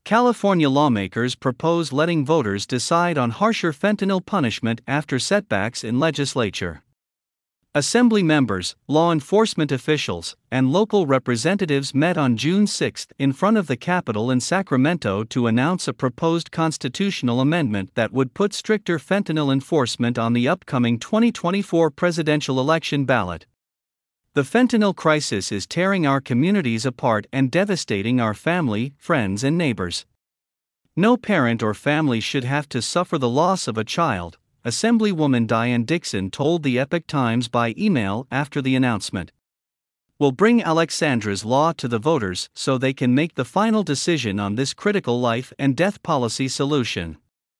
California lawmakers propose letting voters decide on harsher fentanyl punishment after setbacks in legislature. Assembly members, law enforcement officials, and local representatives met on June 6 in front of the Capitol in Sacramento to announce a proposed constitutional amendment that would put stricter fentanyl enforcement on the upcoming 2024 presidential election ballot. The fentanyl crisis is tearing our communities apart and devastating our family, friends, and neighbors. No parent or family should have to suffer the loss of a child, Assemblywoman Diane Dixon told the Epoch Times by email after the announcement. We'll bring Alexandra's law to the voters so they can make the final decision on this critical life and death policy solution.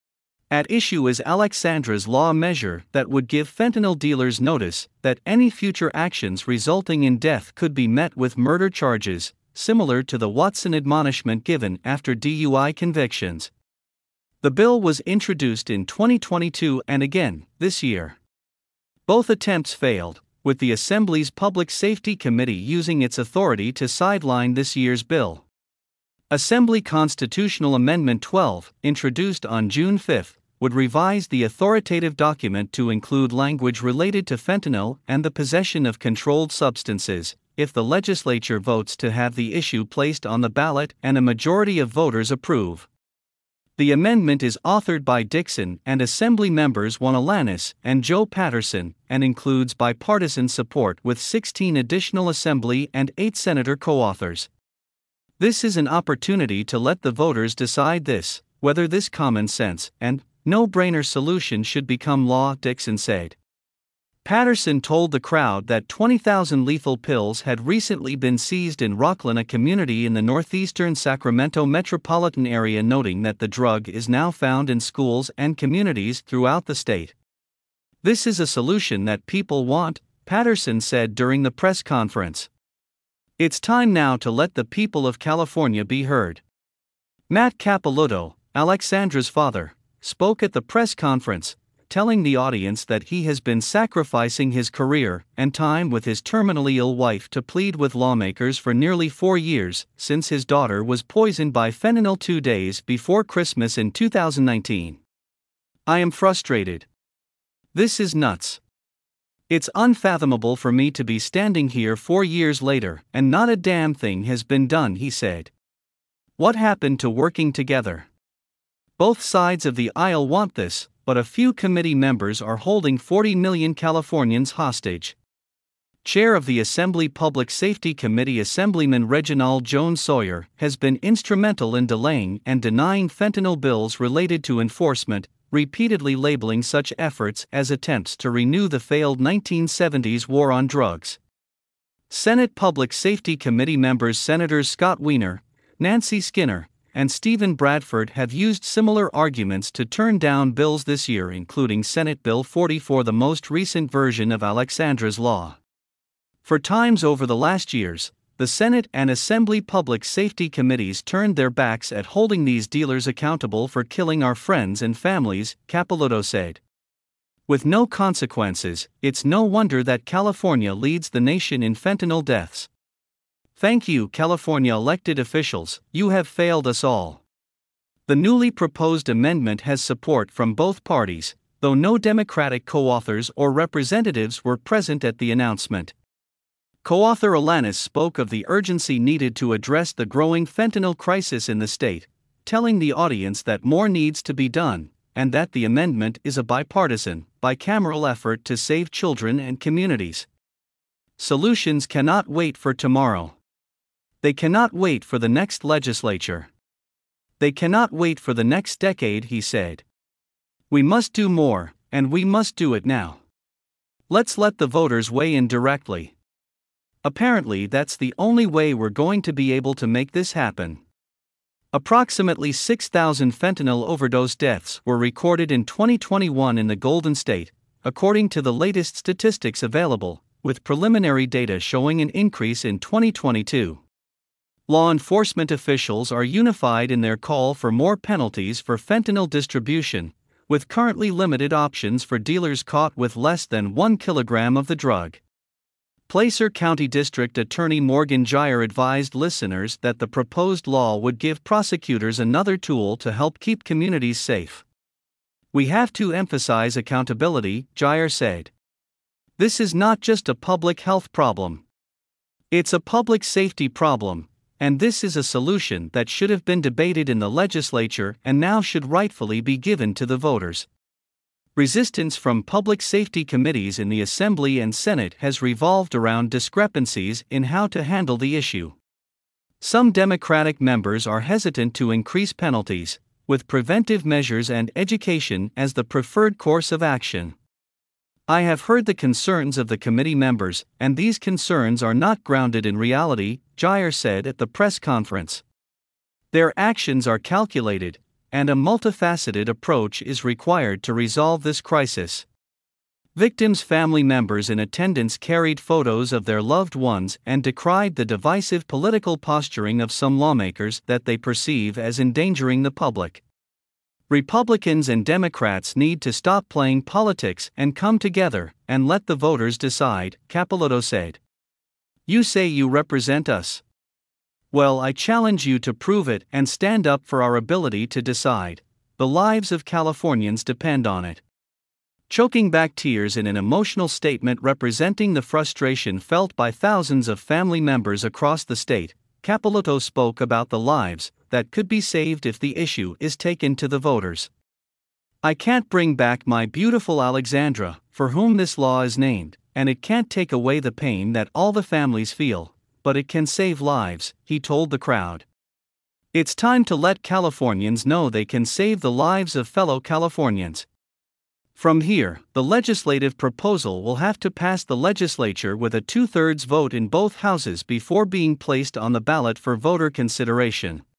At issue is Alexandra's law measure that would give fentanyl dealers notice that any future actions resulting in death could be met with murder charges, similar to the Watson admonishment given after DUI convictions. The bill was introduced in 2022 and again this year. Both attempts failed, with the Assembly's Public Safety Committee using its authority to sideline this year's bill. Assembly Constitutional Amendment 12, introduced on June 5, would revise the authoritative document to include language related to fentanyl and the possession of controlled substances, if the legislature votes to have the issue placed on the ballot and a majority of voters approve. The amendment is authored by Dixon and Assembly members Juan Alanis and Joe Patterson and includes bipartisan support with 16 additional Assembly and 8 Senator co-authors. This is an opportunity to let the voters decide whether this common sense and no-brainer solution should become law, Dixon said. Patterson told the crowd that 20,000 lethal pills had recently been seized in Rocklin, a community in the northeastern Sacramento metropolitan area, noting that the drug is now found in schools and communities throughout the state. This is a solution that people want, Patterson said during the press conference. It's time now to let the people of California be heard. Matt Capilotto, Alexandra's father, spoke at the press conference, telling the audience that he has been sacrificing his career and time with his terminally ill wife to plead with lawmakers for nearly 4 years since his daughter was poisoned by fentanyl 2 days before Christmas in 2019. I am frustrated. This is nuts. It's unfathomable for me to be standing here 4 years later and not a damn thing has been done, he said. What happened to working together? Both sides of the aisle want this, but a few committee members are holding 40 million Californians hostage. Chair of the Assembly Public Safety Committee, Assemblyman Reginald Jones Sawyer, has been instrumental in delaying and denying fentanyl bills related to enforcement, repeatedly labeling such efforts as attempts to renew the failed 1970s war on drugs. Senate Public Safety Committee members Senators Scott Wiener, Nancy Skinner, and Stephen Bradford have used similar arguments to turn down bills this year, including Senate Bill 44, the most recent version of Alexandra's law. For times over the last years, the Senate and Assembly Public Safety Committees turned their backs at holding these dealers accountable for killing our friends and families, Capilotto said. With no consequences, it's no wonder that California leads the nation in fentanyl deaths. Thank you, California elected officials, you have failed us all. The newly proposed amendment has support from both parties, though no Democratic co-authors or representatives were present at the announcement. Co-author Alanis spoke of the urgency needed to address the growing fentanyl crisis in the state, telling the audience that more needs to be done, and that the amendment is a bipartisan, bicameral effort to save children and communities. Solutions cannot wait for tomorrow. They cannot wait for the next legislature. They cannot wait for the next decade, he said. We must do more, and we must do it now. Let's let the voters weigh in directly. Apparently, that's the only way we're going to be able to make this happen. Approximately 6,000 fentanyl overdose deaths were recorded in 2021 in the Golden State, according to the latest statistics available, with preliminary data showing an increase in 2022. Law enforcement officials are unified in their call for more penalties for fentanyl distribution, with currently limited options for dealers caught with less than 1 kilogram of the drug. Placer County District Attorney Morgan Geyer advised listeners that the proposed law would give prosecutors another tool to help keep communities safe. "We have to emphasize accountability," Geyer said. "This is not just a public health problem. It's a public safety problem, and this is a solution that should have been debated in the legislature and now should rightfully be given to the voters." Resistance from public safety committees in the Assembly and Senate has revolved around discrepancies in how to handle the issue. Some Democratic members are hesitant to increase penalties, with preventive measures and education as the preferred course of action. "I have heard the concerns of the committee members, and these concerns are not grounded in reality," Geyer said at the press conference. "Their actions are calculated, and a multifaceted approach is required to resolve this crisis." Victims' family members in attendance carried photos of their loved ones and decried the divisive political posturing of some lawmakers that they perceive as endangering the public. "Republicans and Democrats need to stop playing politics and come together and let the voters decide," Capilotto said. "You say you represent us. Well, I challenge you to prove it and stand up for our ability to decide. The lives of Californians depend on it." Choking back tears in an emotional statement representing the frustration felt by thousands of family members across the state, Capilotto spoke about the lives that could be saved if the issue is taken to the voters. "I can't bring back my beautiful Alexandra, for whom this law is named, and it can't take away the pain that all the families feel, but it can save lives," he told the crowd. "It's time to let Californians know they can save the lives of fellow Californians." From here, the legislative proposal will have to pass the legislature with a 2/3 vote in both houses before being placed on the ballot for voter consideration.